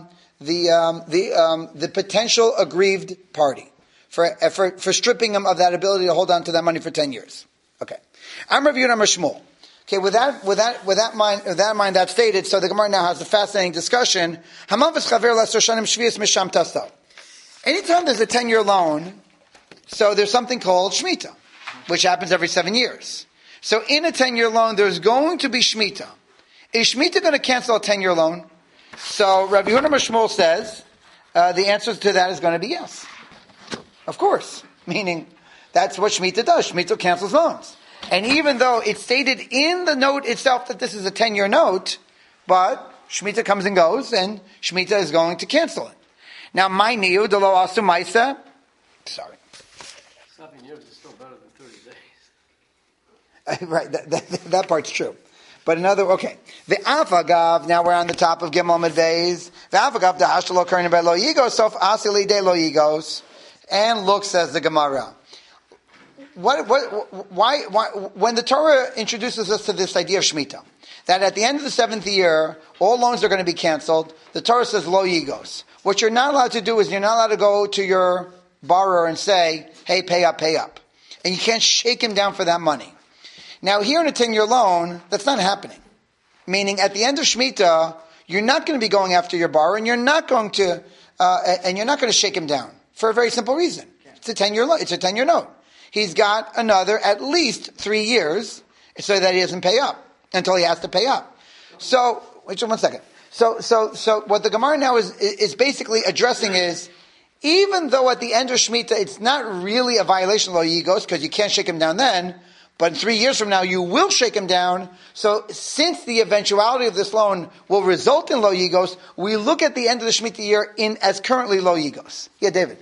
potential aggrieved party for stripping him of that ability to hold on to that money for 10 years. Okay, I'm reviewing Amar Shmuel. Okay, with that mind that stated, so the Gemara now has a fascinating discussion. Anytime there's a 10-year loan, so there's something called Shemitah, which happens every 7 years. So in a 10-year loan, there's going to be Shemitah. Is Shemitah going to cancel a 10-year loan? So Rabbi Yehuda Shmuel says the answer to that is going to be yes. Of course. Meaning, that's what Shemitah does. Shemitah cancels loans. And even though it's stated in the note itself that this is a 10-year note, but Shemitah comes and goes, and Shemitah is going to cancel it. Now, my niyu delo asu maisa. Sorry. 7 years is still better than 30 days. Right, that part's true. But okay. The afagav, now we're on the top of Gimel Medvez. The afagav, the hashalo karina be lo yigos, sof asili de lo yigos. And look, says the Gemara. Why, when the Torah introduces us to this idea of Shemitah, that at the end of the 7th year, all loans are going to be canceled, the Torah says, lo yigos. What you're not allowed to do is you're not allowed to go to your borrower and say, hey, pay up. And you can't shake him down for that money. Now, here in a 10-year loan, that's not happening. Meaning, at the end of Shemitah, you're not going to be going after your borrower, and you're not going to shake him down for a very simple reason. It's a 10-year loan. It's a 10-year note. He's got another at least 3 years so that he doesn't pay up until he has to pay up. So, wait one second. So what the Gemara now is basically addressing is, even though at the end of Shemitah it's not really a violation of lo yigos because you can't shake him down then, but 3 years from now you will shake him down. So since the eventuality of this loan will result in lo yigos, we look at the end of the Shemitah year as currently lo yigos. Yeah, David.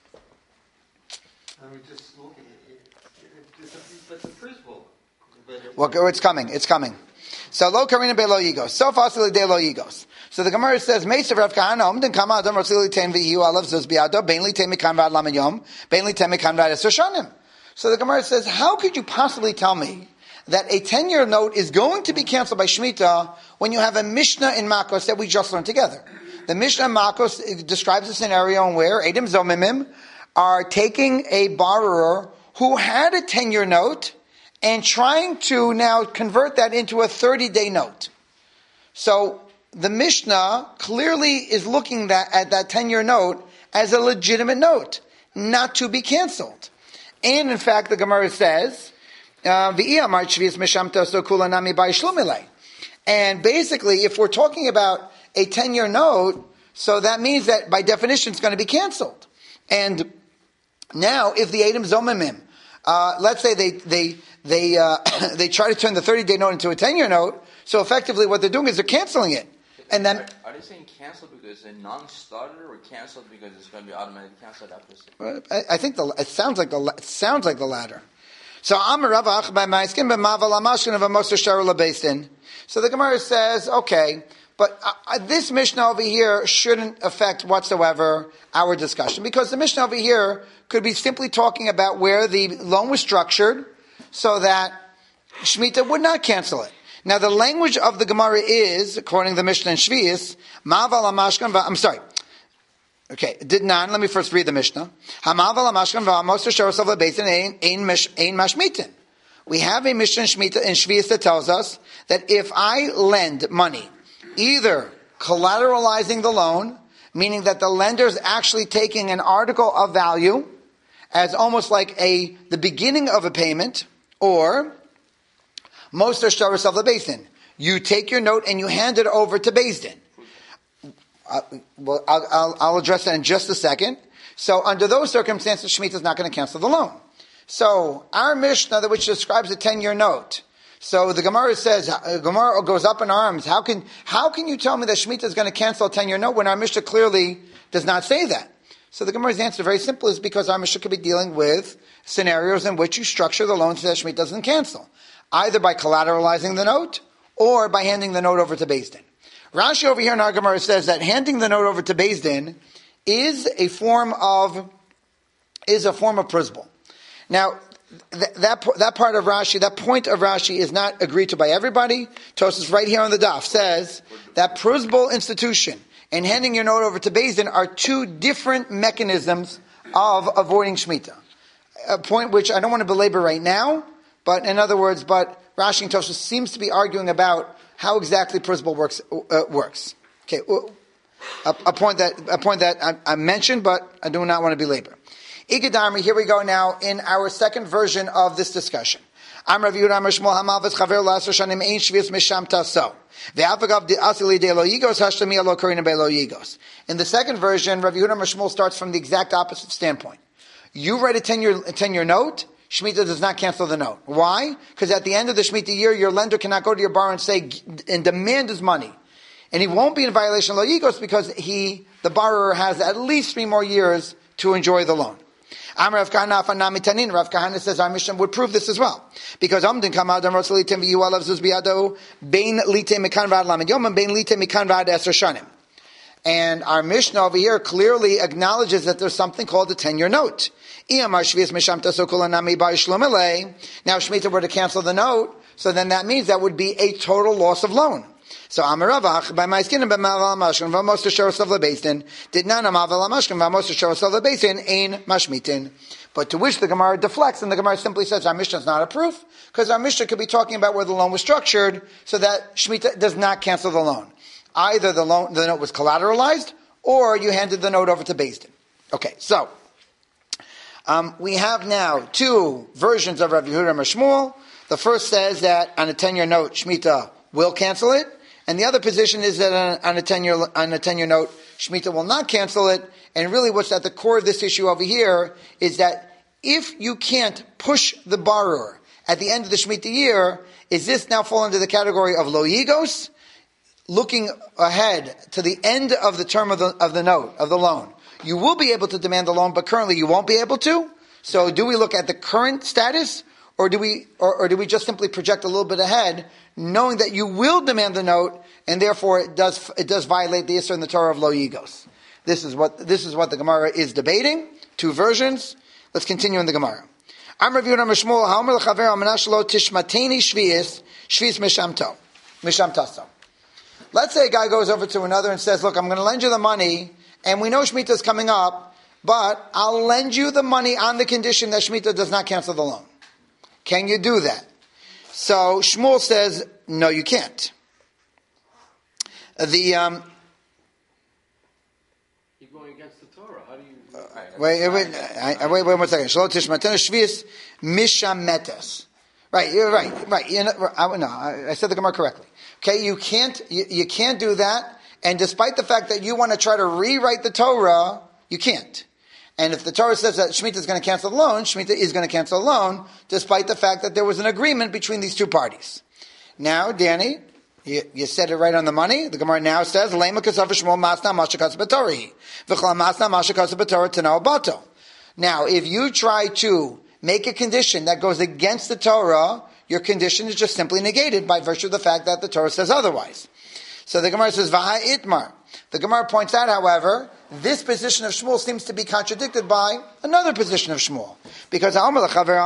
I mean, just looking at it. It's a principle. Well, it's coming. So lo karina be lo yigos. So fasili de lo yigos. So the Gemara says, Meisav Rav Kahana, Omden Kama Adam Ratzili Ten V'Hiu Alav Zuz Biado, Beinli Ten Mikan Rad Lamed Yom, Beinli Ten Mikan Rad Esr Shanim. So the Gemara says, how could you possibly tell me that a 10-year note is going to be canceled by Shemitah when you have a Mishnah in Makos that we just learned together? The Mishnah in Makos describes a scenario in where Eidim Zomimim are taking a borrower who had a 10-year note and trying to now convert that into a 30-day note. So the Mishnah clearly is looking at that 10-year note as a legitimate note, not to be canceled. And in fact, the Gemara says, and basically, if we're talking about a 10-year note, so that means that by definition it's going to be canceled. And now, if the Eidim Zomimim, let's say they try to turn the 30-day note into a 10-year note, so effectively what they're doing is they're canceling it. And then, are they saying cancel because it's a non-starter, or canceled because it's going to be automatically canceled after? I think it sounds like the latter. So Amaravach by Maiskin by Maval Amashkin of a Moser Sharula based in. So the Gemara says, okay, but this Mishnah over here shouldn't affect whatsoever our discussion, because the Mishnah over here could be simply talking about where the loan was structured so that Shemitah would not cancel it. Now, the language of the Gemara is, according to the Mishnah in Shvius, Ma'aval HaMashkan, I'm sorry. Okay, let me first read the Mishnah. Ha'ma'aval HaMashkan v'ha'mos Sharasav LaBeitin ein mashmitin. We have a Mishnah in Shvius that tells us that if I lend money, either collateralizing the loan, meaning that the lender is actually taking an article of value as almost like the beginning of a payment, or Moser Sharas of the Beis Din. You take your note and you hand it over to Beis Din. I'll address that in just a second. So under those circumstances, Shemitah is not going to cancel the loan. So our Mishnah, which describes a 10-year note, so the Gemara says, Gemara goes up in arms. How can you tell me that Shemitah is going to cancel a 10-year note when our Mishnah clearly does not say that? So the Gemara's answer, very simple, is because our Mishnah could be dealing with scenarios in which you structure the loan so that Shemitah doesn't cancel, either by collateralizing the note or by handing the note over to Beis Din. Rashi over here in our Gemara says that handing the note over to Beis Din is a form of principle. Now, that part of Rashi, that point of Rashi is not agreed to by everybody. Tosfos right here on the daf says that principle institution and handing your note over to Beis Din are two different mechanisms of avoiding Shemitah. A point which I don't want to belabor right now, but in other words, Rashi and Tosfos seems to be arguing about how exactly principle works. Okay, a point that I mentioned, but I do not want to belabor. Igadarmi, here we go now in our second version of this discussion. In the second version, Rav Yehuda Mashmuel starts from the exact opposite standpoint. You write a 10-year note, Shemitah does not cancel the note. Why? Because at the end of the Shemitah year, your lender cannot go to your borrower and say, and demand his money. And he won't be in violation of lo yigos because the borrower has at least 3 more years to enjoy the loan. Rav Kahana says our Mishnah would prove this as well. Because and our Mishnah over here clearly acknowledges that there's something called a 10-year note. Now, if Shemitah were to cancel the note, so then that means that would be a total loss of loan. So Amaravach by my skin and b'maval mashkin v'mos t'shoros of lebeistin did not amaval mashkin v'mos t'shoros of lebeistin ein mashmitin. But to which the Gemara deflects, and the Gemara simply says our Mishnah is not a proof because our Mishnah could be talking about where the loan was structured so that Shemitah does not cancel the loan. Either the note was collateralized or you handed the note over to Beis Din. Okay, so we have now 2 versions of Rav Yehuda Mashmuel. The first says that on a 10-year note Shemitah will cancel it. And the other position is that on a 10-year note, Shemitah will not cancel it. And really what's at the core of this issue over here is that if you can't push the borrower at the end of the Shemitah year, is this now fall into the category of lo yigos, looking ahead to the end of the term of the note, of the loan? You will be able to demand the loan, but currently you won't be able to. So do we look at the current status, or do we just simply project a little bit ahead, knowing that you will demand the note, and therefore it does violate the Isser in the Torah of lo yigos? This is what the Gemara is debating. 2 versions. Let's continue in the Gemara. Let's say a guy goes over to another and says, look, I'm going to lend you the money, and we know Shemitah is coming up, but I'll lend you the money on the condition that Shemitah does not cancel the loan. Can you do that? So Shmuel says, no, you can't. You're going against the Torah. How do you... Wait 1 second. Shlo tishmatenu shvius mishametes. Right, you're right. I said the Gemara correctly. Okay, you can't do that, and despite the fact that you want to try to rewrite the Torah, you can't. And if the Torah says that Shemitah is going to cancel the loan, Shemitah is going to cancel the loan, despite the fact that there was an agreement between these 2 parties. Now, Danny, you said it right on the money. The Gemara now says, now, if you try to make a condition that goes against the Torah, your condition is just simply negated by virtue of the fact that the Torah says otherwise. So the Gemara says, Vaha itmar. The Gemara points out, however, this position of Shmuel seems to be contradicted by another position of Shmuel. Because Rav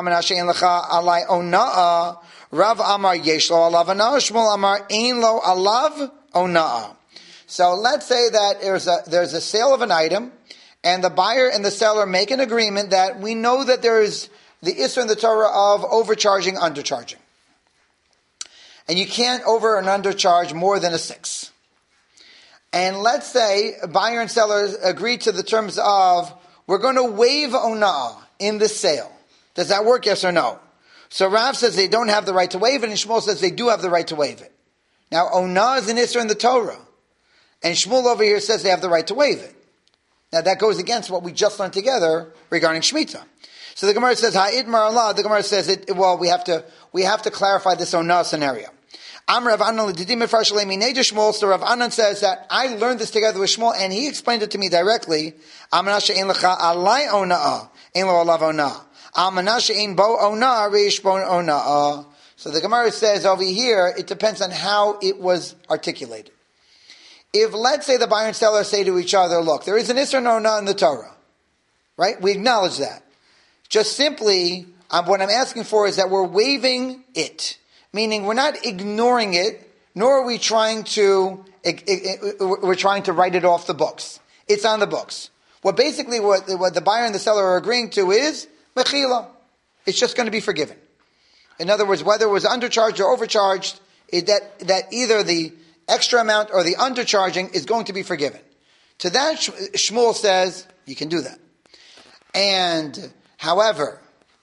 Amar yesh lo alav anah, Shmuel Amar ein lo alav onah. So let's say that there's a sale of an item, and the buyer and the seller make an agreement that we know that there is the Isser in the Torah of overcharging, undercharging. And you can't over and undercharge more than a 6. And let's say buyer and seller agree to the terms of, we're going to waive ona'ah in the sale. Does that work, yes or no? So Rav says they don't have the right to waive it, and Shmuel says they do have the right to waive it. Now, ona'ah is an isser in the Torah. And Shmuel over here says they have the right to waive it. Now that goes against what we just learned together regarding Shemitah. So the Gemara says, Ha'id Mar Allah, the Gemara says, we have to clarify this ona'ah scenario. Rav Shmuel, so Rav Anan says that I learned this together with Shmuel, and he explained it to me directly. So the Gemara says over here, it depends on how it was articulated. If, let's say, the buyer and seller say to each other, look, there is an isser and ona'ah in the Torah, right? We acknowledge that. Just simply, what I'm asking for is that we're waiving it. Meaning we're not ignoring it, nor are we trying to write it off the books. It's on the books. What the buyer and the seller are agreeing to is mechila. It's just going to be forgiven. In other words, whether it was undercharged or overcharged, that either the extra amount or the undercharging is going to be forgiven. To that, Shmuel says, you can do that. However,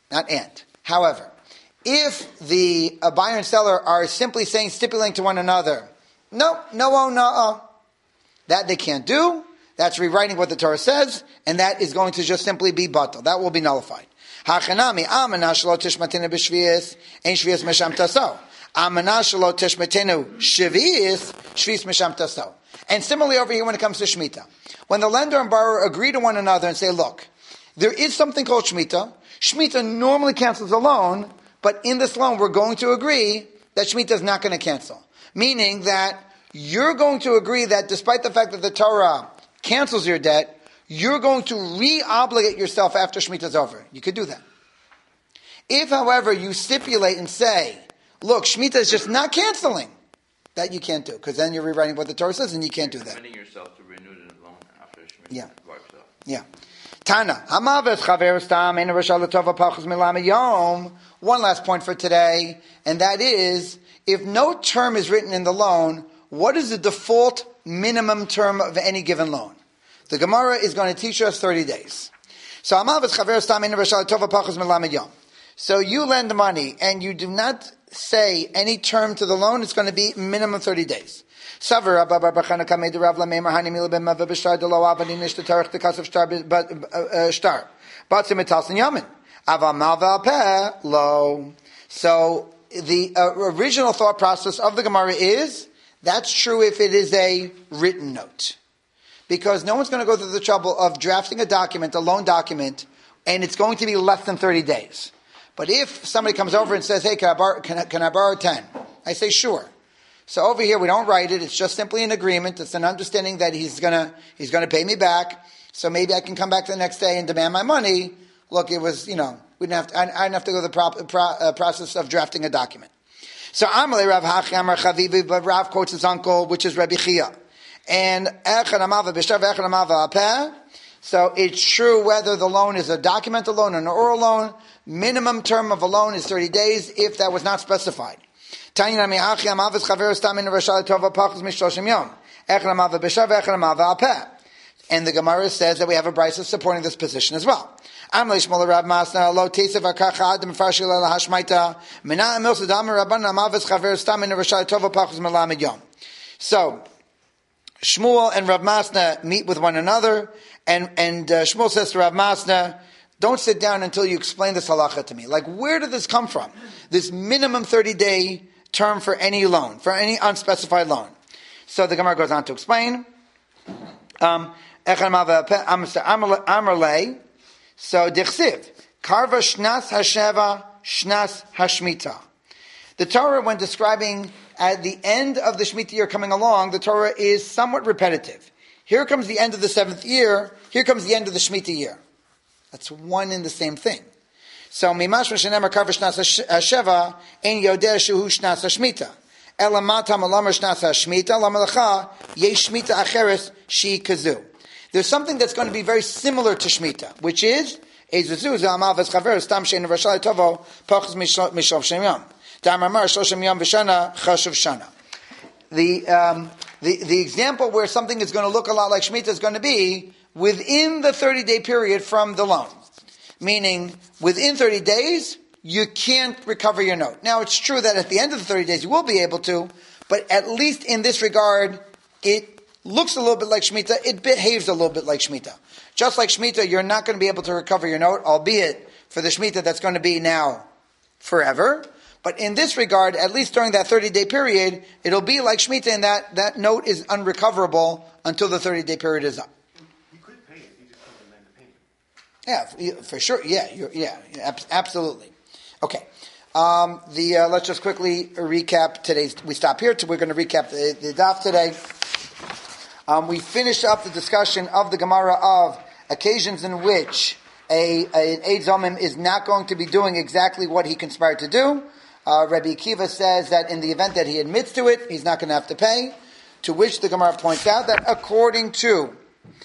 if the buyer and seller are simply stipulating to one another, no ona'ah, that they can't do, that's rewriting what the Torah says, and that is going to just simply be batal. That will be nullified. Hachanami, amana shelo tishmatenu b'shvius, ein shvius mesham taso. Amana shelo tishmatenu shvius, shvius mesham taso. And similarly over here when it comes to Shemitah. When the lender and borrower agree to one another and say, look, there is something called Shemitah. Shemitah normally cancels a loan, but in this loan we're going to agree that Shemitah is not going to cancel. Meaning that you're going to agree that despite the fact that the Torah cancels your debt, you're going to re-obligate yourself after Shemitah is over. You could do that. If, however, you stipulate and say, look, Shemitah is just not canceling, that you can't do, because then you're rewriting what the Torah says, and you can't do that. Committing yourself to renew the loan after Shemitah wipes off. Yeah. Tana. One last point for today, and that is, if no term is written in the loan, what is the default minimum term of any given loan? The Gemara is going to teach us 30 days. So you lend money and you do not say any term to the loan, it's going to be minimum 30 days. So the original thought process of the Gemara is, that's true if it is a written note. Because no one's going to go through the trouble of drafting a document, a loan document, and it's going to be less than 30 days. But if somebody comes over and says, hey, can I borrow 10? I say, sure. So over here, we don't write it. It's just simply an agreement. It's an understanding that he's gonna pay me back. So maybe I can come back the next day and demand my money. Look, it was, we didn't have to, I didn't have to go through the process of drafting a document. So Amalei Rav Hachi Amar Chavivi, but Rav quotes his uncle, which is Rabbi Chia. And so it's true whether the loan is a documented loan or an oral loan. Minimum term of a loan is 30 days if that was not specified. And the Gemara says that we have a brisa supporting this position as well. So Shmuel and Rav Masna meet with one another, and Shmuel says to Rav Masna, don't sit down until you explain this halacha to me. Like, where did this come from? This minimum 30-day term for any loan, for any unspecified loan. So the Gemara goes on to explain. So Dichsiv, Karva Shnas Hasheva Shnas Hashmita. The Torah, when describing at the end of the Shemitah year coming along, the Torah is somewhat repetitive. Here comes the end of the 7th year. Here comes the end of the Shemitah year. That's one and the same thing. So Mimashma Shenemar Karva Shnas Hasheva Ein Yodeh Shuhu Shnas Hashmita. Ela Matam Alamar Shnas Hashmita Lamalacha Yesh Shmita Acheres Shi Kazu. There's something that's going to be very similar to Shemitah, which is Ezuzu Zalmav Eschaver Stam Shein Rashai Tovo Pachas Mishov Shemyam. The the example where something is going to look a lot like Shemitah is going to be within the 30-day period from the loan. Meaning, within 30 days, you can't recover your note. Now, it's true that at the end of the 30 days, you will be able to, but at least in this regard, it looks a little bit like Shemitah, it behaves a little bit like Shemitah. Just like Shemitah, you're not going to be able to recover your note, albeit for the Shemitah that's going to be now forever. But in this regard, at least during that 30-day period, it'll be like Shemitah in that note is unrecoverable until the 30-day period is up. You could pay it, you just can't demand the payment. Yeah, for sure. Absolutely. Okay. Let's just quickly recap today's. We stop here. We're going to recap the daf today. We finished up the discussion of the Gemara of occasions in which an Eid Zomim is not going to be doing exactly what he conspired to do. Rabbi Akiva says that in the event that he admits to it, he's not going to have to pay. To which the Gemara points out that according to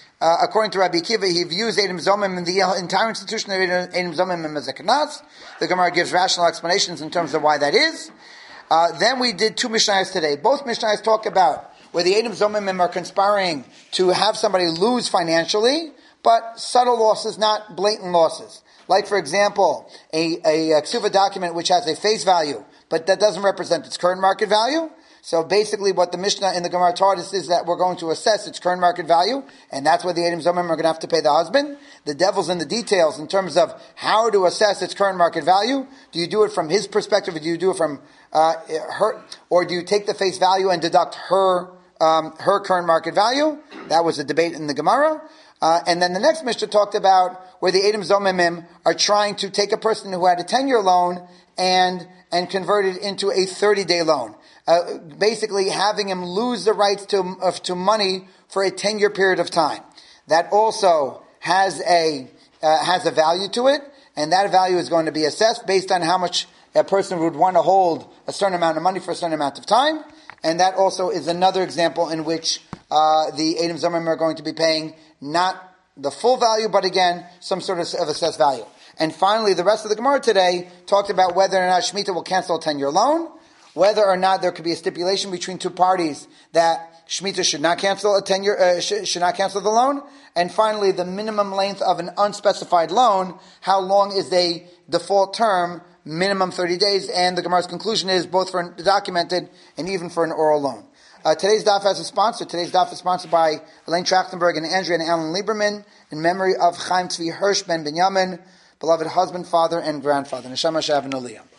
Rabbi Akiva, he views Eidim Zomim and the entire institution of Eidim Zomim as a kanas. The Gemara gives rational explanations in terms of why that is. Then we did two Mishnayos today. Both Mishnayos talk about where the Eidim Zomim are conspiring to have somebody lose financially, but subtle losses, not blatant losses. Like, for example, a ksuva document which has a face value, but that doesn't represent its current market value. So basically what the Mishnah in the Gemara taught us is that we're going to assess its current market value, and that's where the Eidim Zomim are going to have to pay the husband. The devil's in the details in terms of how to assess its current market value. Do you do it from his perspective, or do you do it from her, or do you take the face value and deduct her current market value? That was a debate in the Gemara. And then the next Mishnah talked about where the Eidim Zomimim are trying to take a person who had a 10-year loan and convert it into a 30-day loan. Basically having him lose the rights to money for a 10-year period of time. That also has a value to it, and that value is going to be assessed based on how much a person would want to hold a certain amount of money for a certain amount of time. And that also is another example in which the Eidim Zomim are going to be paying not the full value, but again, some sort of assessed value. And finally, the rest of the Gemara today talked about whether or not Shemitah will cancel a 10-year loan, whether or not there could be a stipulation between two parties that Shemitah should not cancel should not cancel the loan, and finally, the minimum length of an unspecified loan. How long is the default term? Minimum 30 days, and the Gemara's conclusion is both for a documented and even for an oral loan. Today's daf has a sponsor. Today's daf is sponsored by Elaine Trachtenberg and Andrea and Alan Lieberman in memory of Chaim Tzvi Hirsch ben Binyamin, beloved husband, father, and grandfather. Neshama Shav and Aliyah.